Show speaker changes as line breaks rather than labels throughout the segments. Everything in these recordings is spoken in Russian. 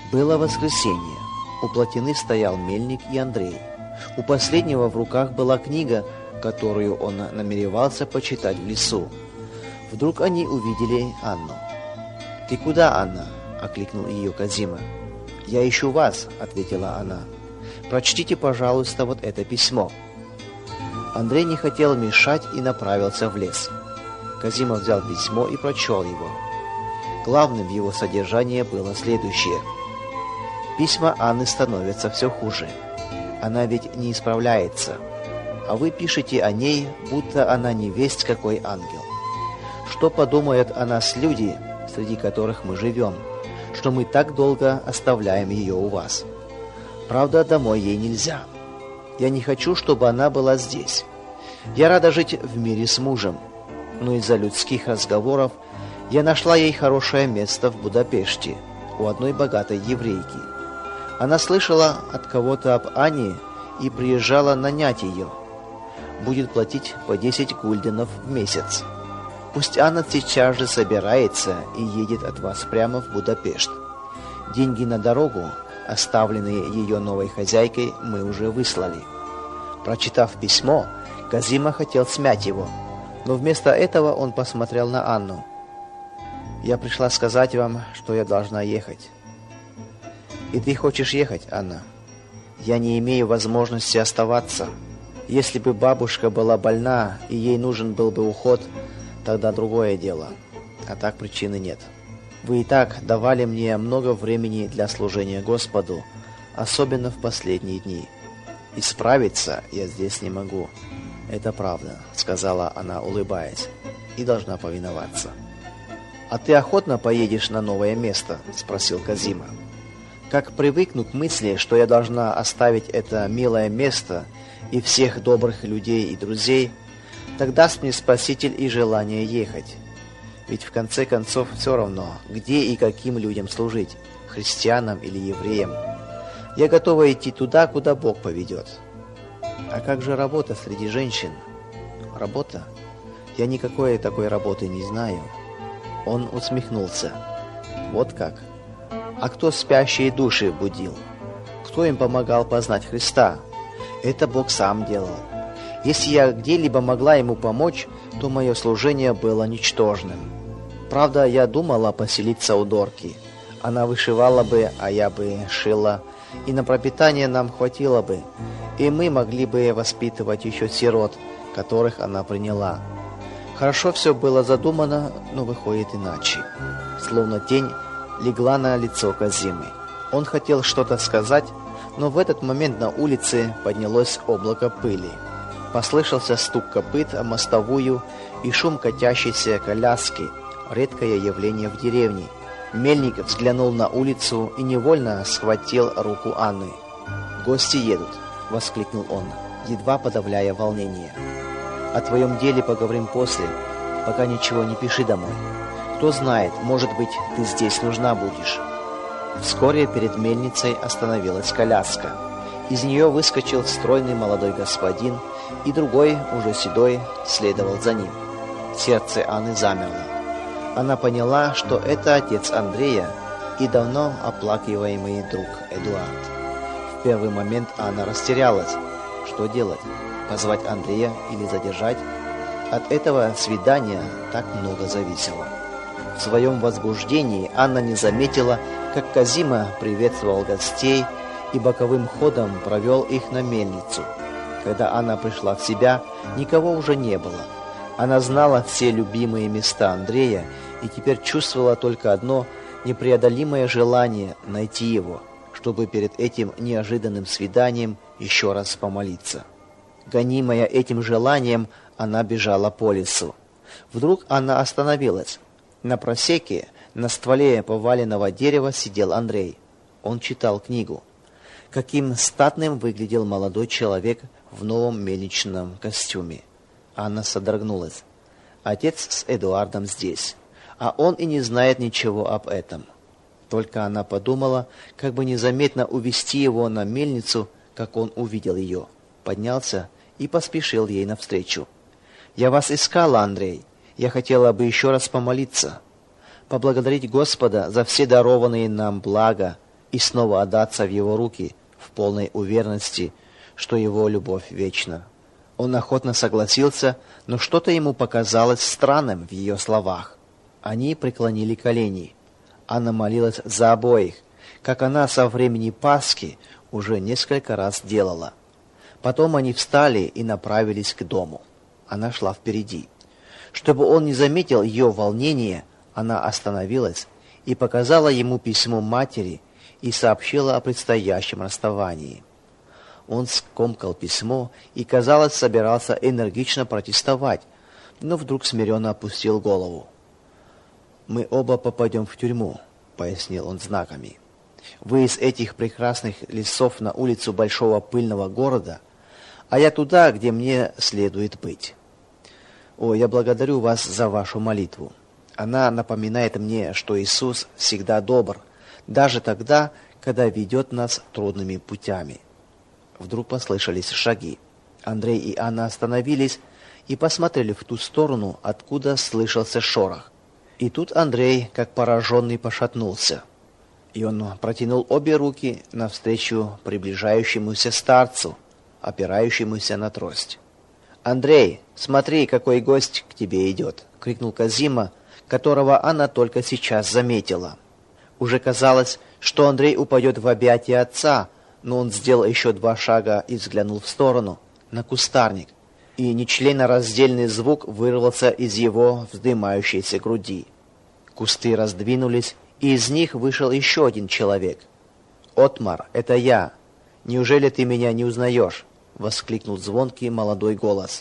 Было воскресенье. У плотины стоял мельник и Андрей. У последнего в руках была книга, которую он намеревался почитать в лесу. Вдруг они увидели Анну. «Ты куда, Анна?» – окликнул ее Казима. «Я ищу вас», – ответила она. «Прочтите, пожалуйста, вот это письмо». Андрей не хотел мешать и направился в лес. Казима взял письмо и прочел его. Главным в его содержании было следующее. «Письма Анны становятся все хуже. Она ведь не исправляется. А вы пишете о ней, будто она невесть какой ангел. Что подумают о нас люди, среди которых мы живем, что мы так долго оставляем ее у вас? Правда, домой ей нельзя. Я не хочу, чтобы она была здесь. Я рада жить в мире с мужем, но из-за людских разговоров я нашла ей хорошее место в Будапеште, у одной богатой еврейки. Она слышала от кого-то об Анне и приезжала нанять ее. Будет платить по 10 гульденов в месяц. Пусть Анна сейчас же собирается и едет от вас прямо в Будапешт. Деньги на дорогу, оставленные ее новой хозяйкой, мы уже выслали». Прочитав письмо, Казима хотел смять его, но вместо этого он посмотрел на Анну. «Я пришла сказать вам, что я должна ехать». «И ты хочешь ехать, Анна?» «Я не имею возможности оставаться. Если бы бабушка была больна и ей нужен был бы уход, тогда другое дело. А так причины нет. Вы и так давали мне много времени для служения Господу, особенно в последние дни. Исправиться я здесь не могу». «Это правда», — сказала она, улыбаясь, — «и должна повиноваться». «А ты охотно поедешь на новое место?» — спросил Казима. «Как привыкну к мысли, что я должна оставить это милое место и всех добрых людей и друзей, так даст мне Спаситель и желание ехать. Ведь в конце концов все равно, где и каким людям служить, христианам или евреям. Я готова идти туда, куда Бог поведет». «А как же работа среди женщин?» «Работа? Я никакой такой работы не знаю». Он усмехнулся. «Вот как? А кто спящие души будил? Кто им помогал познать Христа? Это Бог сам делал. Если я где-либо могла ему помочь, то мое служение было ничтожным. Правда, я думала поселиться у Дорки. Она вышивала бы, а я бы шила, и на пропитание нам хватило бы, и мы могли бы воспитывать еще сирот, которых она приняла. Хорошо все было задумано, но выходит иначе». Словно тень легла на лицо Казимы. Он хотел что-то сказать, но в этот момент на улице поднялось облако пыли. Послышался стук копыт о мостовую и шум катящейся коляски, редкое явление в деревне. Мельник взглянул на улицу и невольно схватил руку Анны. «Гости едут», — воскликнул он, едва подавляя волнение. «О твоем деле поговорим после, пока ничего не пиши домой. Кто знает, может быть, ты здесь нужна будешь». Вскоре перед мельницей остановилась коляска. Из нее выскочил стройный молодой господин, и другой, уже седой, следовал за ним. Сердце Анны замерло. Она поняла, что это отец Андрея и давно оплакиваемый друг Эдуард. В первый момент Анна растерялась. Что делать? Позвать Андрея или задержать? От этого свидания так много зависело. В своем возбуждении Анна не заметила, как Казима приветствовал гостей и боковым ходом провел их на мельницу. Когда Анна пришла в себя, никого уже не было. Она знала все любимые места Андрея и теперь чувствовала только одно непреодолимое желание найти его, чтобы перед этим неожиданным свиданием еще раз помолиться. Гонимая этим желанием, она бежала по лесу. Вдруг она остановилась. На просеке, на стволе поваленного дерева сидел Андрей. Он читал книгу. Каким статным выглядел молодой человек в новом мельничном костюме. Анна содрогнулась. Отец с Эдуардом здесь, а он и не знает ничего об этом. Только она подумала, как бы незаметно увести его на мельницу, как он увидел ее. Поднялся и поспешил ей навстречу. «Я вас искала, Андрей. Я хотела бы еще раз помолиться, поблагодарить Господа за все дарованные нам блага и снова отдаться в его руки в полной уверенности, что его любовь вечна. Он охотно согласился, но что-то ему показалось странным в ее словах. Они преклонили колени. Анна молилась за обоих, как она со времени Пасхи уже несколько раз делала. Потом они встали и направились к дому. Она шла впереди. Чтобы он не заметил ее волнения, она остановилась и показала ему письмо матери и сообщила о предстоящем расставании. Он скомкал письмо и, казалось, собирался энергично протестовать, но вдруг смиренно опустил голову. «Мы оба попадем в тюрьму», — пояснил он знаками. «Вы из этих прекрасных лесов на улицу большого пыльного города, а я туда, где мне следует быть. О, я благодарю вас за вашу молитву. Она напоминает мне, что Иисус всегда добр, даже тогда, когда ведет нас трудными путями». Вдруг послышались шаги. Андрей и Анна остановились и посмотрели в ту сторону, откуда слышался шорох. И тут Андрей, как пораженный, пошатнулся. И он протянул обе руки навстречу приближающемуся старцу, опирающемуся на трость. «Андрей, смотри, какой гость к тебе идет!» — крикнул Казима, которого она только сейчас заметила. Уже казалось, что Андрей упадет в объятия отца, но он сделал еще 2 шага и взглянул в сторону, на кустарник, и нечленораздельный звук вырвался из его вздымающейся груди. Кусты раздвинулись, и из них вышел еще один человек. «Отмар, это я! Неужели ты меня не узнаешь?» — воскликнул звонкий молодой голос.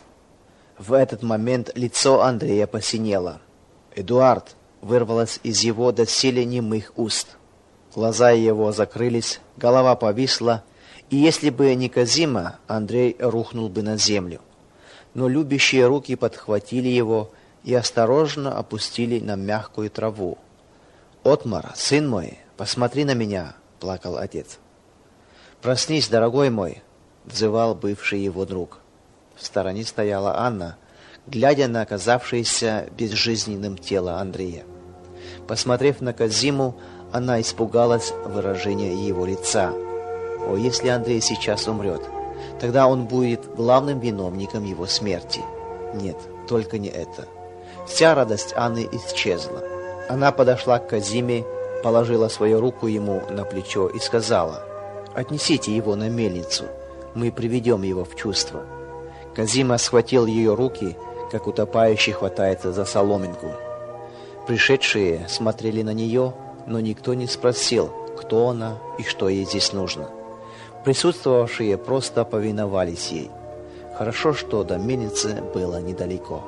В этот момент лицо Андрея посинело. «Эдуард!» — вырвалось из его доселе немых уст. Глаза его закрылись, голова повисла, и если бы не Казима, Андрей рухнул бы на землю. Но любящие руки подхватили его и осторожно опустили на мягкую траву. «Отмар, сын мой, посмотри на меня!» — плакал отец. «Проснись, дорогой мой!» — взывал бывший его друг. В стороне стояла Анна, глядя на оказавшееся безжизненным тело Андрея. Посмотрев на Казиму, она испугалась выражения его лица. О, если Андрей сейчас умрет, тогда он будет главным виновником его смерти. Нет, только не это. Вся радость Анны исчезла. Она подошла к Казиме, положила свою руку ему на плечо и сказала: «Отнесите его на мельницу, мы приведем его в чувство». Казима схватил ее руки, как утопающий хватается за соломинку. Пришедшие смотрели на нее, но никто не спросил, кто она и что ей здесь нужно. Присутствовавшие просто повиновались ей. Хорошо, что до мельницы было недалеко.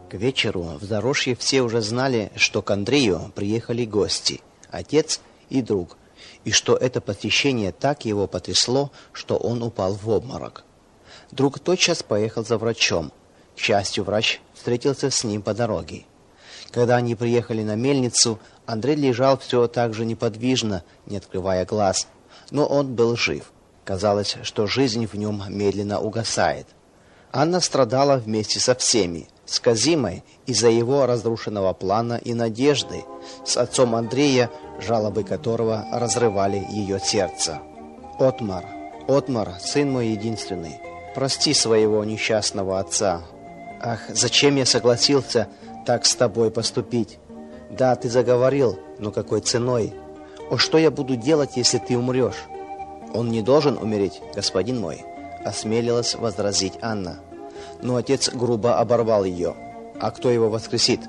К вечеру в Зарожье все уже знали, что к Андрею приехали гости, отец и друг, и что это посещение так его потрясло, что он упал в обморок. Друг тотчас поехал за врачом. К счастью, врач встретился с ним по дороге. Когда они приехали на мельницу, Андрей лежал все так же неподвижно, не открывая глаз, но он был жив. Казалось, что жизнь в нем медленно угасает. Анна страдала вместе со всеми, с Казимой из-за его разрушенного плана и надежды, с отцом Андрея, жалобы которого разрывали ее сердце. «Отмар, Отмар, сын мой единственный, прости своего несчастного отца. Ах, зачем я согласился так с тобой поступить? Да, ты заговорил, но какой ценой? О, что я буду делать, если ты умрешь?» «Он не должен умереть, господин мой», — осмелилась возразить Анна. Но отец грубо оборвал ее. «А кто его воскресит?»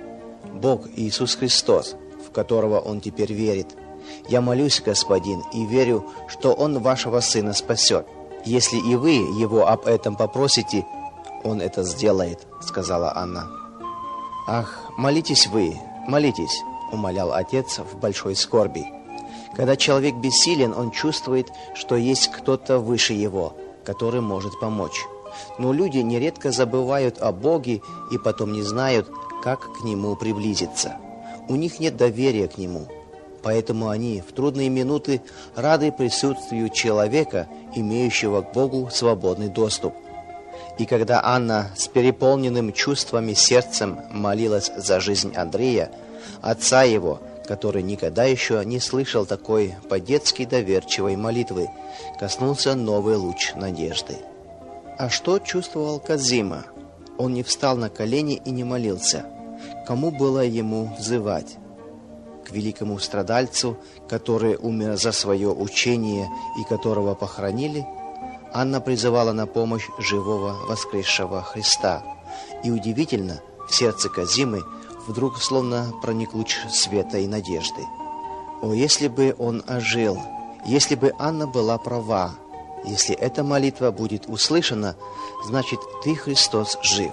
«Бог Иисус Христос, в которого он теперь верит. Я молюсь, господин, и верю, что он вашего сына спасет. Если и вы его об этом попросите, он это сделает», — сказала Анна. «Ах, молитесь вы, молитесь», — умолял отец в большой скорби. Когда человек бессилен, он чувствует, что есть кто-то выше его, который может помочь. Но люди нередко забывают о Боге и потом не знают, как к Нему приблизиться. У них нет доверия к Нему. Поэтому они в трудные минуты рады присутствию человека, имеющего к Богу свободный доступ. И когда Анна с переполненным чувствами сердцем молилась за жизнь Андрея, отца его, который никогда еще не слышал такой по-детски доверчивой молитвы, коснулся новый луч надежды. А что чувствовал Казима? Он не встал на колени и не молился. Кому было ему взывать? К великому страдальцу, который умер за свое учение и которого похоронили? Анна призывала на помощь живого воскресшего Христа. И удивительно, в сердце Казимы вдруг словно проник луч света и надежды. О, если бы он ожил, если бы Анна была права, если эта молитва будет услышана, значит, ты, Христос, жив.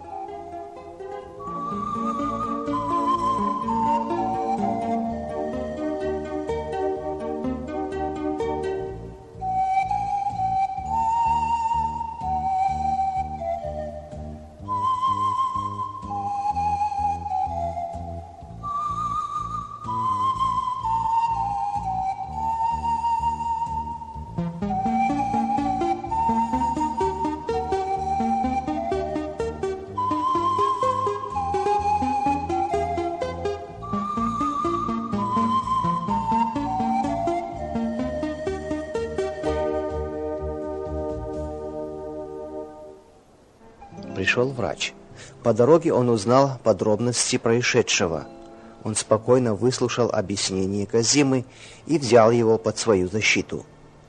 Пришел врач. По дороге он узнал подробности происшедшего. Он спокойно выслушал объяснение Казимы и взял его под свою защиту.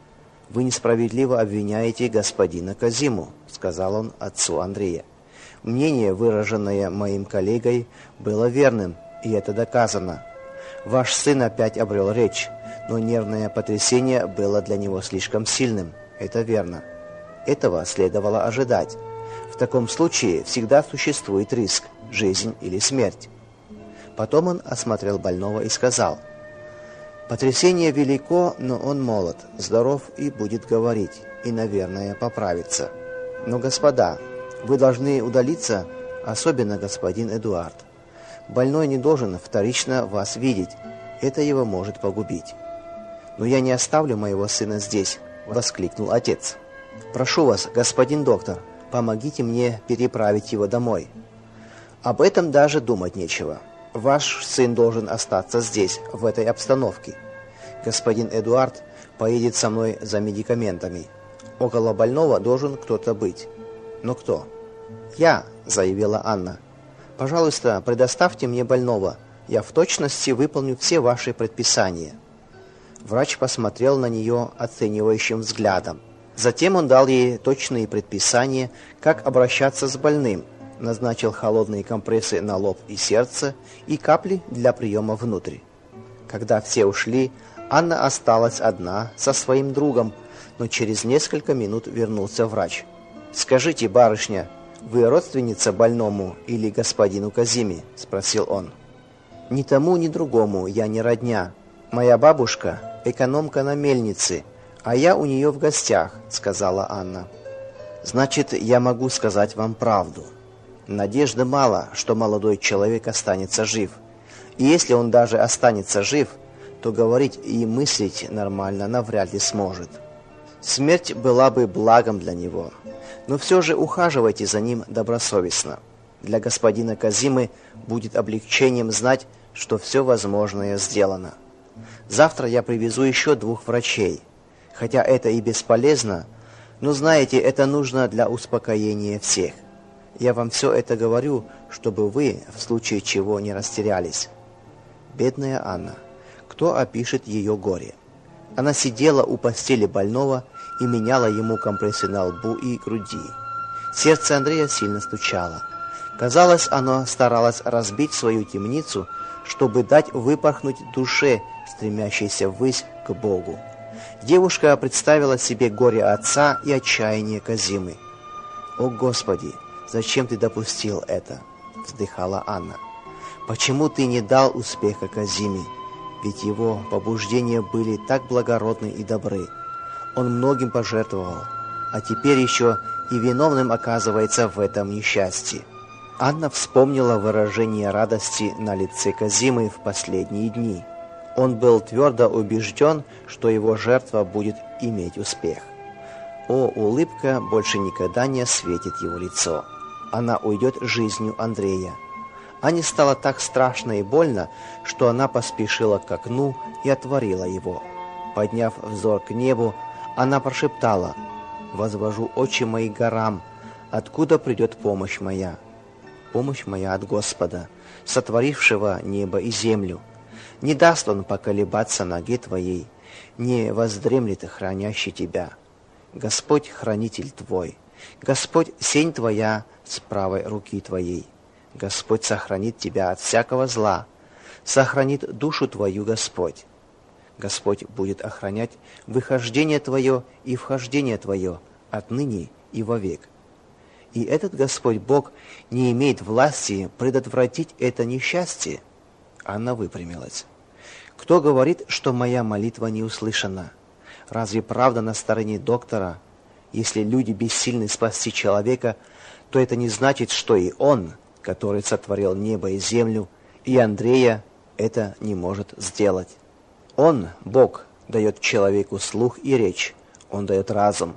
«Вы несправедливо обвиняете господина Казиму», — сказал он отцу Андрея. «Мнение, выраженное моим коллегой, было верным, и это доказано. Ваш сын опять обрел речь, но нервное потрясение было для него слишком сильным. Это верно. Этого следовало ожидать. В таком случае всегда существует риск – жизнь или смерть». Потом он осмотрел больного и сказал: «Потрясение велико, но он молод, здоров и будет говорить, и, наверное, поправится. Но, господа, вы должны удалиться, особенно господин Эдуард. Больной не должен вторично вас видеть, это его может погубить». «Но я не оставлю моего сына здесь», – воскликнул отец. «Прошу вас, господин доктор, помогите мне переправить его домой». «Об этом даже думать нечего. Ваш сын должен остаться здесь, в этой обстановке. Господин Эдуард поедет со мной за медикаментами. Около больного должен кто-то быть». «Но кто?» «Я», — заявила Анна. «Пожалуйста, предоставьте мне больного. Я в точности выполню все ваши предписания». Врач посмотрел на нее оценивающим взглядом. Затем он дал ей точные предписания, как обращаться с больным, назначил холодные компрессы на лоб и сердце и капли для приема внутрь. Когда все ушли, Анна осталась одна со своим другом, но через несколько минут вернулся врач. «Скажите, барышня, «Вы родственница больному или господину Казиме?» – спросил он. «Ни тому, ни другому я не родня. Моя бабушка – экономка на мельнице, а я у нее в гостях», – сказала Анна. «Значит, я могу сказать вам правду. Надежды мало, что молодой человек останется жив. И если он даже останется жив, то говорить и мыслить нормально навряд ли сможет. Смерть была бы благом для него. Но все же ухаживайте за ним добросовестно. Для господина Казимы будет облегчением знать, что все возможное сделано. Завтра я привезу еще 2 врачей. Хотя это и бесполезно, но, знаете, это нужно для успокоения всех. Я вам все это говорю, чтобы вы в случае чего не растерялись». Бедная Анна. Кто опишет ее горе? Она сидела у постели больного и меняла ему компрессы на лбу и груди. Сердце Андрея сильно стучало. Казалось, оно старалось разбить свою темницу, чтобы дать выпорхнуть душе, стремящейся ввысь к Богу. Девушка представила себе горе отца и отчаяние Казимы. «О, Господи, зачем ты допустил это?» – вздыхала Анна. «Почему ты не дал успеха Казиме? Ведь его побуждения были так благородны и добры. Он многим пожертвовал, а теперь еще и виновным оказывается в этом несчастье». Анна вспомнила выражение радости на лице Казимы в последние дни. Он был твердо убежден, что его жертва будет иметь успех. О, улыбка больше никогда не осветит его лицо. Она уйдет жизнью Андрея. Анне стало так страшно и больно, что она поспешила к окну и отворила его. Подняв взор к небу, она прошептала: «Возвожу очи мои к горам, откуда придет помощь моя? Помощь моя от Господа, сотворившего небо и землю. Не даст он поколебаться ноге твоей, не воздремлет хранящий тебя. Господь хранитель твой, Господь сень твоя с правой руки твоей. Господь сохранит тебя от всякого зла, сохранит душу твою Господь. Господь будет охранять выхождение твое и вхождение твое отныне и вовек. И этот Господь Бог не имеет власти предотвратить это несчастье». Анна выпрямилась. «Кто говорит, что моя молитва не услышана? Разве правда на стороне доктора? Если люди бессильны спасти человека, то это не значит, что и он, который сотворил небо и землю, и Андрея, это не может сделать. Он, Бог, дает человеку слух и речь, он дает разум.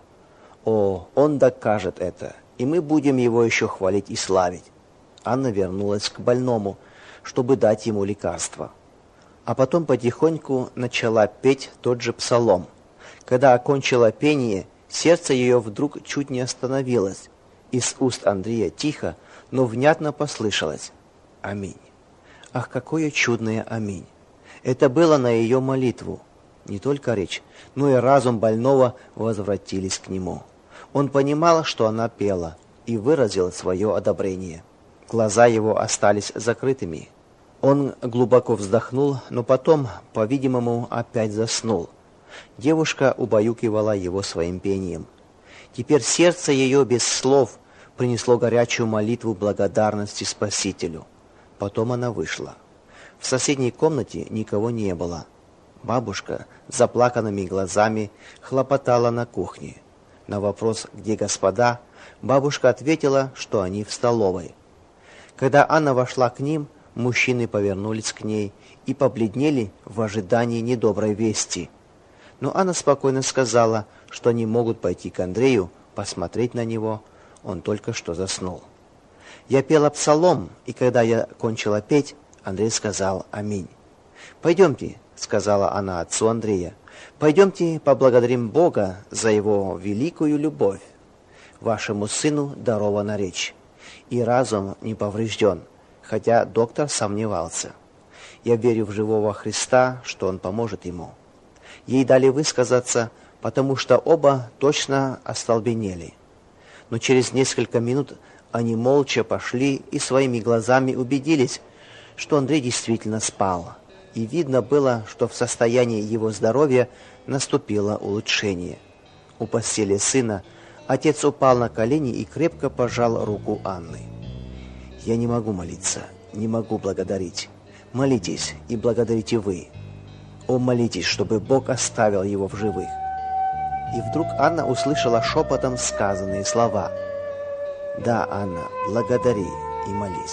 О, он докажет это, и мы будем его еще хвалить и славить». Анна вернулась к больному, чтобы дать ему лекарство. А потом потихоньку начала петь тот же псалом. Когда окончила пение, сердце ее вдруг чуть не остановилось. Из уст Андрея тихо, но внятно послышалось: «Аминь». Ах, какое чудное «Аминь». Это было на ее молитву. Не только речь, но и разум больного возвратились к нему. Он понимал, что она пела, и выразил свое одобрение. Глаза его остались закрытыми. Он глубоко вздохнул, но потом, по-видимому, опять заснул. Девушка убаюкивала его своим пением. Теперь сердце ее без слов принесло горячую молитву благодарности Спасителю. Потом она вышла. В соседней комнате никого не было. Бабушка с заплаканными глазами хлопотала на кухне. На вопрос «Где господа?» бабушка ответила, что они в столовой. Когда Анна вошла к ним, мужчины повернулись к ней и побледнели в ожидании недоброй вести. Но Анна спокойно сказала, что они могут пойти к Андрею, посмотреть на него, он только что заснул. Я пела псалом, и когда я кончила петь, Андрей сказал «Аминь». «Пойдемте», — сказала она отцу Андрея, «пойдемте поблагодарим Бога за его великую любовь. Вашему сыну дарована речь, и разум не поврежден, хотя доктор сомневался. Я верю в живого Христа, что он поможет ему». Ей дали высказаться, потому что оба точно остолбенели. Но через несколько минут они молча пошли и своими глазами убедились, что Андрей действительно спал, и видно было, что в состоянии его здоровья наступило улучшение. У постели сына Отец упал на колени и крепко пожал руку Анны. «Я не могу молиться, не могу благодарить. Молитесь и благодарите вы. О, молитесь, чтобы Бог оставил его в живых». И вдруг Анна услышала шепотом сказанные слова: «Да, Анна, благодари и молись».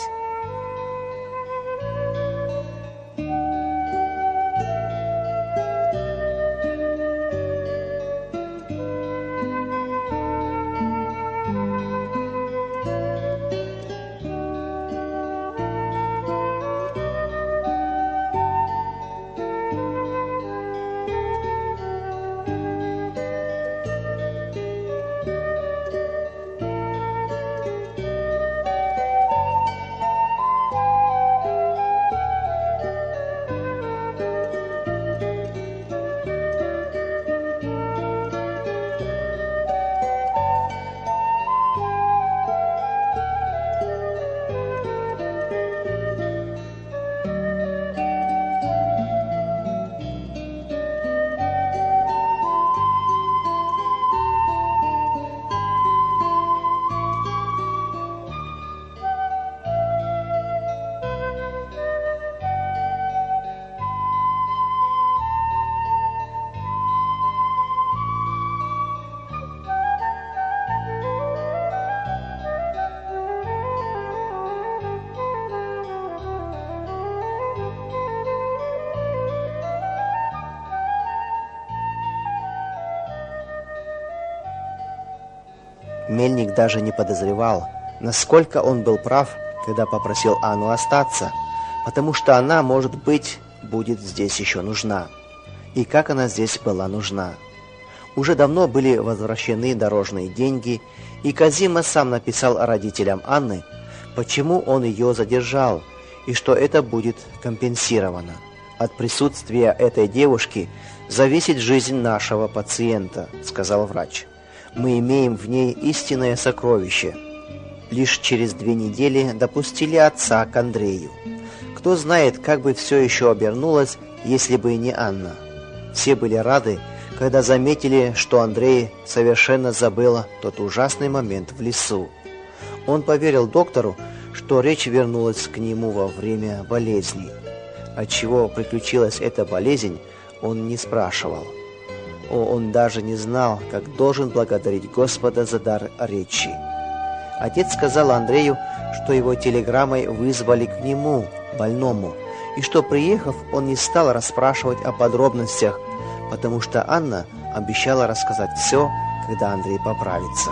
Мельник даже не подозревал, насколько он был прав, когда попросил Анну остаться, потому что она, может быть, будет здесь еще нужна. И как она здесь была нужна. Уже давно были возвращены дорожные деньги, и Козима сам написал родителям Анны, почему он ее задержал, и что это будет компенсировано. От присутствия этой девушки зависит жизнь нашего пациента, сказал врач. Мы имеем в ней истинное сокровище. Лишь через 2 недели допустили отца к Андрею. Кто знает, как бы все еще обернулось, если бы не Анна. Все были рады, когда заметили, что Андрей совершенно забыл тот ужасный момент в лесу. Он поверил доктору, что речь вернулась к нему во время болезни. Отчего приключилась эта болезнь, он не спрашивал. Он даже не знал, как должен благодарить Господа за дар речи. Отец сказал Андрею, что его телеграммой вызвали к нему, больному, и что, приехав, он не стал расспрашивать о подробностях, потому что Анна обещала рассказать все, когда Андрей поправится.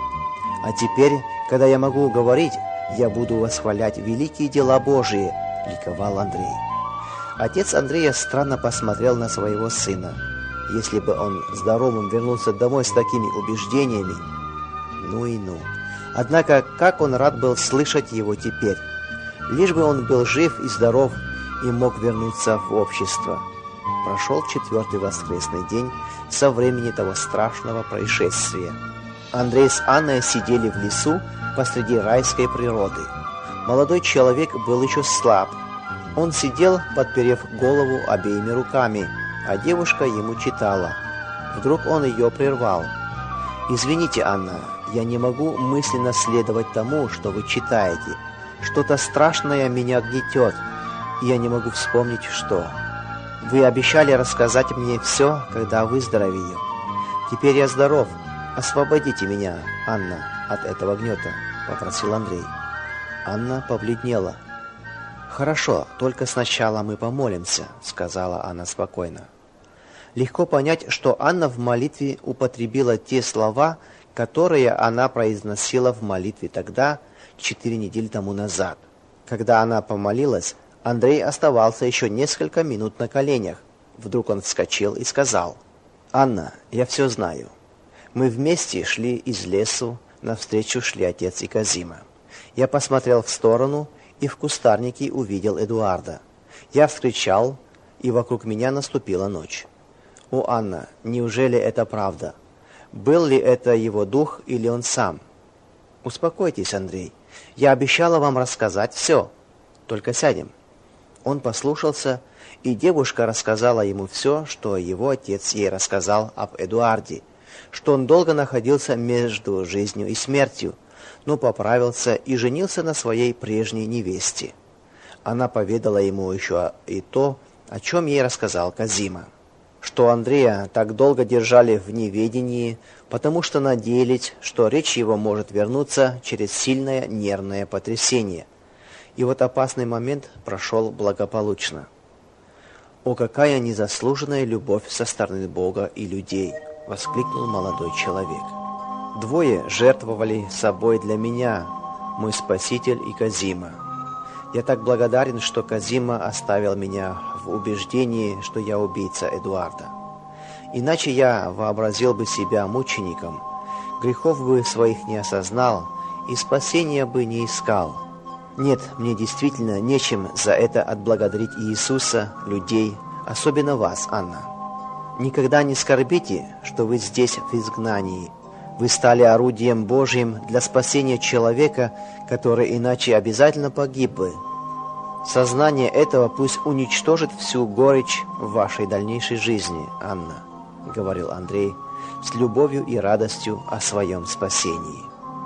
«А теперь, когда я могу говорить, я буду восхвалять великие дела Божии», — ликовал Андрей. Отец Андрея странно посмотрел на своего сына. Если бы он здоровым вернулся домой с такими убеждениями, ну и ну. Однако, как он рад был слышать его теперь. Лишь бы он был жив и здоров и мог вернуться в общество. Прошел 4-й воскресный день со времени того страшного происшествия. Андрей с Анной сидели в лесу посреди райской природы. Молодой человек был еще слаб. Он сидел, подперев голову обеими руками, а девушка ему читала. Вдруг он ее прервал. «Извините, Анна, я не могу мысленно следовать тому, что вы читаете. Что-то страшное меня гнетет, и я не могу вспомнить, что. Вы обещали рассказать мне все, когда выздоровею. Теперь я здоров. Освободите меня, Анна, от этого гнета», — попросил Андрей. Анна побледнела. «Хорошо, только сначала мы помолимся», — сказала она спокойно. Легко понять, что Анна в молитве употребила те слова, которые она произносила в молитве тогда, 4 недели тому назад. Когда она помолилась, Андрей оставался еще несколько минут на коленях. Вдруг он вскочил и сказал: «Анна, я все знаю. Мы вместе шли из лесу, навстречу шли отец и Козима. Я посмотрел в сторону и в кустарнике увидел Эдуарда. Я вскричал, и вокруг меня наступила ночь. О, Анна, неужели это правда? Был ли это его дух или он сам? Успокойтесь, Андрей. Я обещала вам рассказать все. Только сядем». Он послушался, и девушка рассказала ему все, что его отец ей рассказал об Эдуарде, что он долго находился между жизнью и смертью, но поправился и женился на своей прежней невесте. Она поведала ему еще и то, о чем ей рассказал Козима, что Андрея так долго держали в неведении, потому что надеялись, что речь его может вернуться через сильное нервное потрясение. И вот опасный момент прошел благополучно. «О, какая незаслуженная любовь со стороны Бога и людей!» — воскликнул молодой человек. «Двое жертвовали собой для меня, мой спаситель и Козима. Я так благодарен, что Козима оставил меня в убеждении, что я убийца Эдуарда. Иначе я вообразил бы себя мучеником, грехов бы своих не осознал и спасения бы не искал. Нет, мне действительно нечем за это отблагодарить Иисуса, людей, особенно вас, Анна. Никогда не скорбите, что вы здесь в изгнании. Вы стали орудием Божьим для спасения человека, который иначе обязательно погиб бы. Сознание этого пусть уничтожит всю горечь в вашей дальнейшей жизни, Анна», — говорил Андрей с любовью и радостью о своем спасении.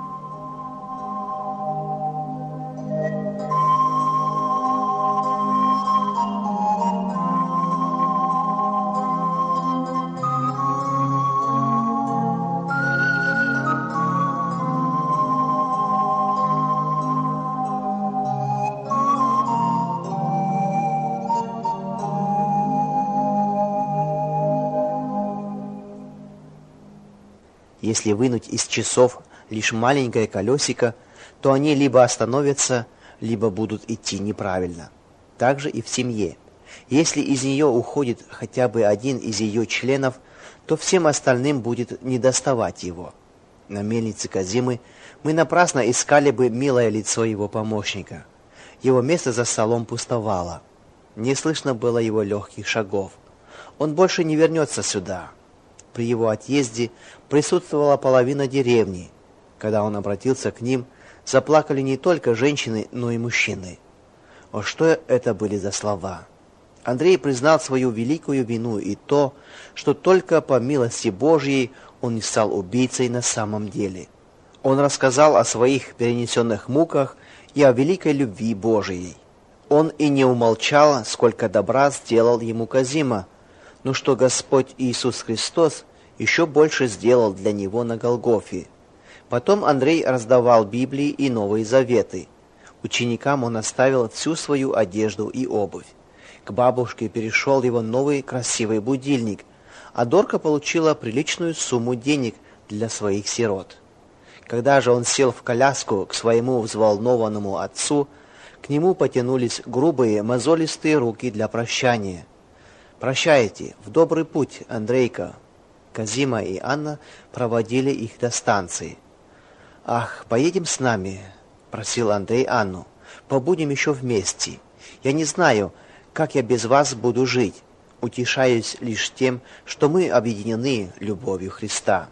Если вынуть из часов лишь маленькое колесико, то они либо остановятся, либо будут идти неправильно. Так же и в семье. Если из нее уходит хотя бы один из ее членов, то всем остальным будет недоставать его. На мельнице Козимы мы напрасно искали бы милое лицо его помощника. Его место за столом пустовало. Не слышно было его легких шагов. Он больше не вернется сюда. При его отъезде присутствовала половина деревни. Когда он обратился к ним, заплакали не только женщины, но и мужчины. О, что это были за слова! Андрей признал свою великую вину и то, что только по милости Божьей он не стал убийцей на самом деле. Он рассказал о своих перенесенных муках и о великой любви Божией. Он и не умолчал, сколько добра сделал ему Козима, но что Господь Иисус Христос еще больше сделал для него на Голгофе. Потом Андрей раздавал Библии и Новые Заветы. Ученикам он оставил всю свою одежду и обувь. К бабушке перешел его новый красивый будильник, а Дорка получила приличную сумму денег для своих сирот. Когда же он сел в коляску к своему взволнованному отцу, к нему потянулись грубые, мозолистые руки для прощания. «Прощайте, в добрый путь, Андрейка». Козима и Анна проводили их до станции. «Ах, поедем с нами?» — просил Андрей Анну. «Побудем еще вместе. Я не знаю, как я без вас буду жить. Утешаюсь лишь тем, что мы объединены любовью Христа».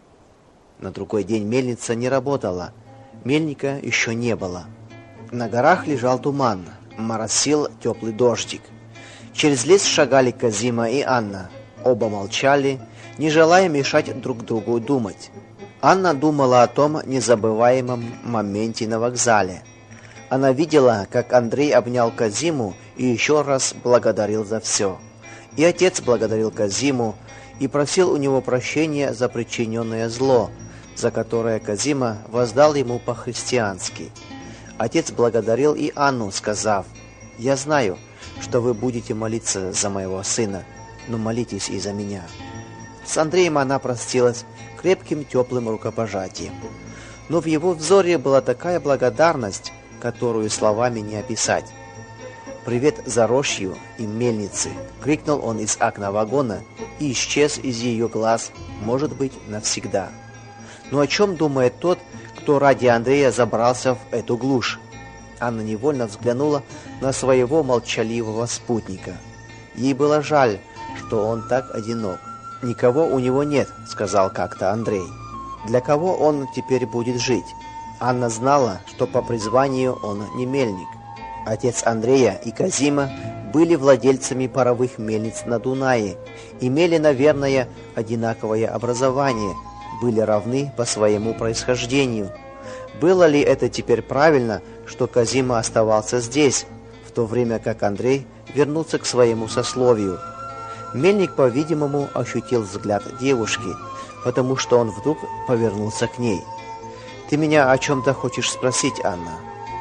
На другой день мельница не работала. Мельника еще не было. На горах лежал туман, моросил теплый дождик. Через лес шагали Козима и Анна. Оба молчали, не желая мешать друг другу думать. Анна думала о том незабываемом моменте на вокзале. Она видела, как Андрей обнял Козиму и еще раз благодарил за все. И отец благодарил Козиму и просил у него прощения за причиненное зло, за которое Козима воздал ему по-христиански. Отец благодарил и Анну, сказав: «Я знаю, что вы будете молиться за моего сына, но молитесь и за меня». С Андреем она простилась крепким теплым рукопожатием. Но в его взоре была такая благодарность, которую словами не описать. «Привет зарощью и мельнице!» — крикнул он из окна вагона и исчез из ее глаз, может быть, навсегда. Но о чем думает тот, кто ради Андрея забрался в эту глушь? Анна невольно взглянула на своего молчаливого спутника. Ей было жаль, что он так одинок. «Никого у него нет», — сказал как-то Андрей. «Для кого он теперь будет жить?» Анна знала, что по призванию он не мельник. Отец Андрея и Козима были владельцами паровых мельниц на Дунае, имели, наверное, одинаковое образование, были равны по своему происхождению. Было ли это теперь правильно, что Козима оставался здесь, в то время как Андрей вернулся к своему сословию? Мельник, по-видимому, ощутил взгляд девушки, потому что он вдруг повернулся к ней. «Ты меня о чем-то хочешь спросить, Анна?»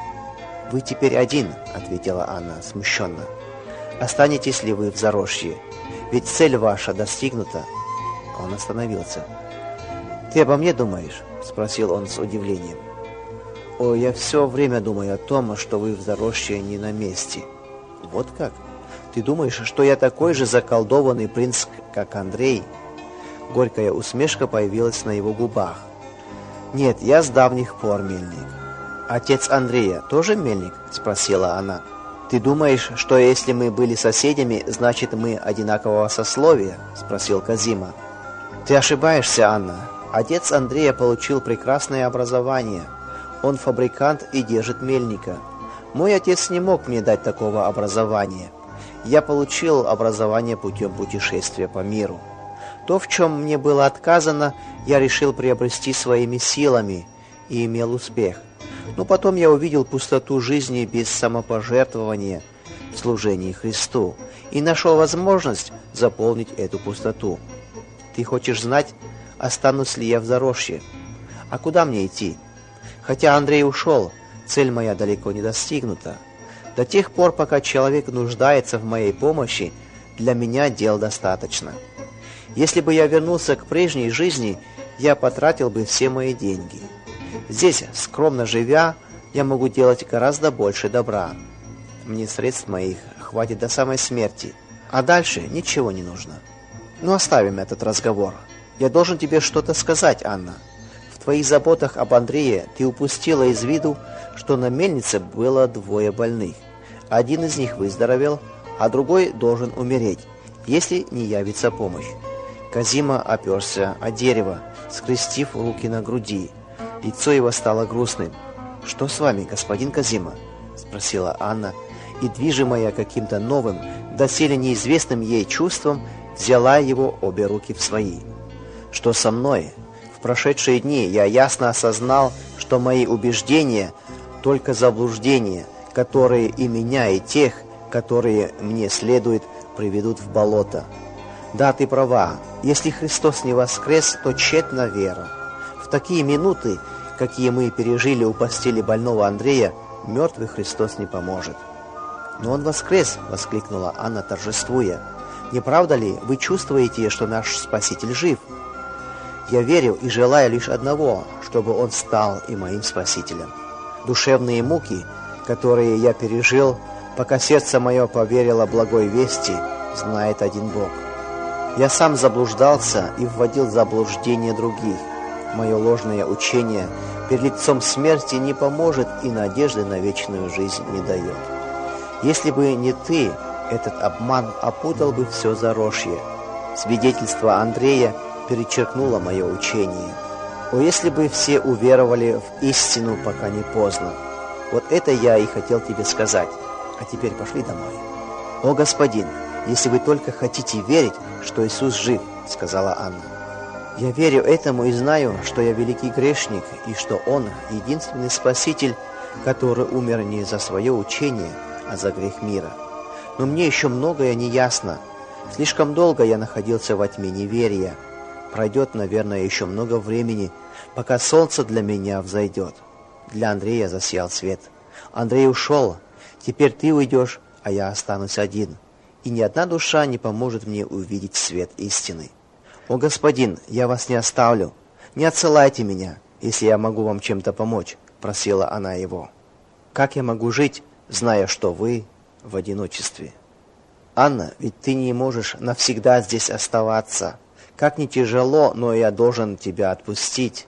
«Вы теперь один», — ответила Анна смущенно. «Останетесь ли вы в зарожье? Ведь цель ваша достигнута». Он остановился. «Ты обо мне думаешь?» — спросил он с удивлением. «О, я все время думаю о том, что вы в зарожье не на месте». «Вот как? Ты думаешь, что я такой же заколдованный принц, как Андрей?» Горькая усмешка появилась на его губах. «Нет, я с давних пор мельник». «Отец Андрея тоже мельник?» — спросила она. «Ты думаешь, что если мы были соседями, значит мы одинакового сословия?» — спросил Козима. «Ты ошибаешься, Анна. Отец Андрея получил прекрасное образование. Он фабрикант и держит мельника. Мой отец не мог мне дать такого образования. Я получил образование путем путешествия по миру. То, в чем мне было отказано, я решил приобрести своими силами и имел успех. Но потом я увидел пустоту жизни без самопожертвования в служении Христу и нашел возможность заполнить эту пустоту. Ты хочешь знать, останусь ли я в зарожье? А куда мне идти? Хотя Андрей ушел, цель моя далеко не достигнута. До тех пор, пока человек нуждается в моей помощи, для меня дел достаточно. Если бы я вернулся к прежней жизни, я потратил бы все мои деньги. Здесь, скромно живя, я могу делать гораздо больше добра. Мне средств моих хватит до самой смерти, а дальше ничего не нужно. Но оставим этот разговор. Я должен тебе что-то сказать, Анна. В твоих заботах об Андрее ты упустила из виду, что на мельнице было двое больных. Один из них выздоровел, а другой должен умереть, если не явится помощь. Козима оперся о дерево, скрестив руки на груди. Лицо его стало грустным. «Что с вами, господин Козима?» — спросила Анна, и, движимая каким-то новым, доселе неизвестным ей чувством, взяла его обе руки в свои. «Что со мной? В прошедшие дни я ясно осознал, что мои убеждения — только заблуждения, которые и меня, и тех, которые мне следует, приведут в болото. Да, ты права, если Христос не воскрес, то тщетна вера. В такие минуты, какие мы пережили у постели больного Андрея, мертвый Христос не поможет». «Но он воскрес!» — воскликнула Анна, торжествуя. «Не правда ли, вы чувствуете, что наш Спаситель жив?» «Я верю и желаю лишь одного, чтобы он стал и моим Спасителем. Душевные муки, которые я пережил, пока сердце мое поверило благой вести, знает один Бог. Я сам заблуждался и вводил в заблуждение других. Мое ложное учение перед лицом смерти не поможет и надежды на вечную жизнь не дает. Если бы не ты, этот обман опутал бы все зарожье. Свидетельство Андрея перечеркнуло мое учение. О, если бы все уверовали в истину, пока не поздно. Вот это я и хотел тебе сказать. А теперь пошли домой». «О, господин, если вы только хотите верить, что Иисус жив», — сказала Анна. «Я верю этому и знаю, что я великий грешник, и что Он — единственный Спаситель, который умер не за свое учение, а за грех мира. Но мне еще многое не ясно. Слишком долго я находился во тьме неверия. Пройдет, наверное, еще много времени, пока солнце для меня взойдет». Для Андрея засиял свет. «Андрей ушел. Теперь ты уйдешь, а я останусь один. И ни одна душа не поможет мне увидеть свет истины. О, господин, я вас не оставлю. Не отсылайте меня, если я могу вам чем-то помочь», — просила она его. «Как я могу жить, зная, что вы в одиночестве?» «Анна, ведь ты не можешь навсегда здесь оставаться. Как ни тяжело, но я должен тебя отпустить.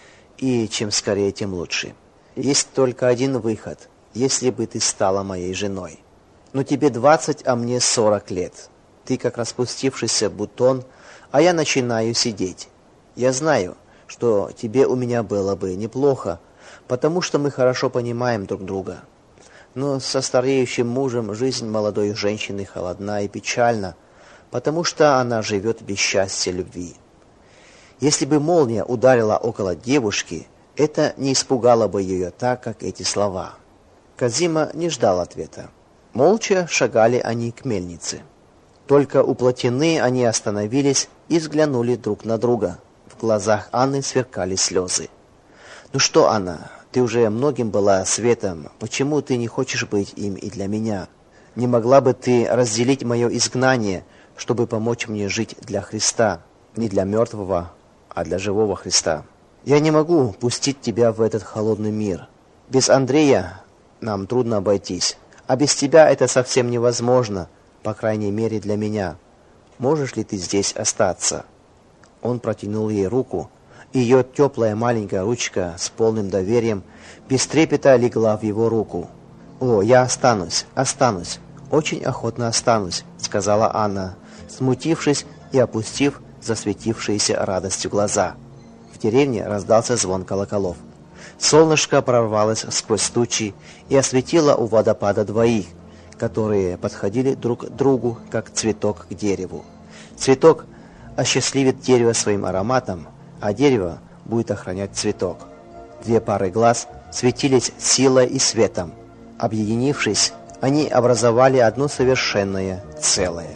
И чем скорее, тем лучше. Есть только один выход, если бы ты стала моей женой. Но тебе 20, а мне 40 лет. Ты как распустившийся бутон, а я начинаю сидеть. Я знаю, что тебе у меня было бы неплохо, потому что мы хорошо понимаем друг друга. Но со стареющим мужем жизнь молодой женщины холодна и печальна, потому что она живет без счастья любви. Если бы молния ударила около девушки, это не испугало бы ее так, как эти слова. Казима не ждал ответа. Молча шагали они к мельнице. Только у плотины они остановились и взглянули друг на друга. В глазах Анны сверкали слезы. «Ну что, Анна, ты уже многим была светом. Почему ты не хочешь быть им и для меня? Не могла бы ты разделить мое изгнание, чтобы помочь мне жить для Христа, не для мертвого, а для живого Христа? Я не могу пустить тебя в этот холодный мир. Без Андрея нам трудно обойтись, а без тебя это совсем невозможно, по крайней мере для меня. Можешь ли ты здесь остаться?» Он протянул ей руку. Ее теплая маленькая ручка с полным доверием без трепета легла в его руку. «О, я останусь, очень охотно останусь», — сказала Анна, смутившись и опустив засветившиеся радостью глаза. В деревне раздался звон колоколов. Солнышко прорвалось сквозь тучи и осветило у водопада двоих, которые подходили друг к другу, как цветок к дереву. Цветок осчастливит дерево своим ароматом, а дерево будет охранять цветок. Две пары глаз светились силой и светом. Объединившись, они образовали одно совершенное целое.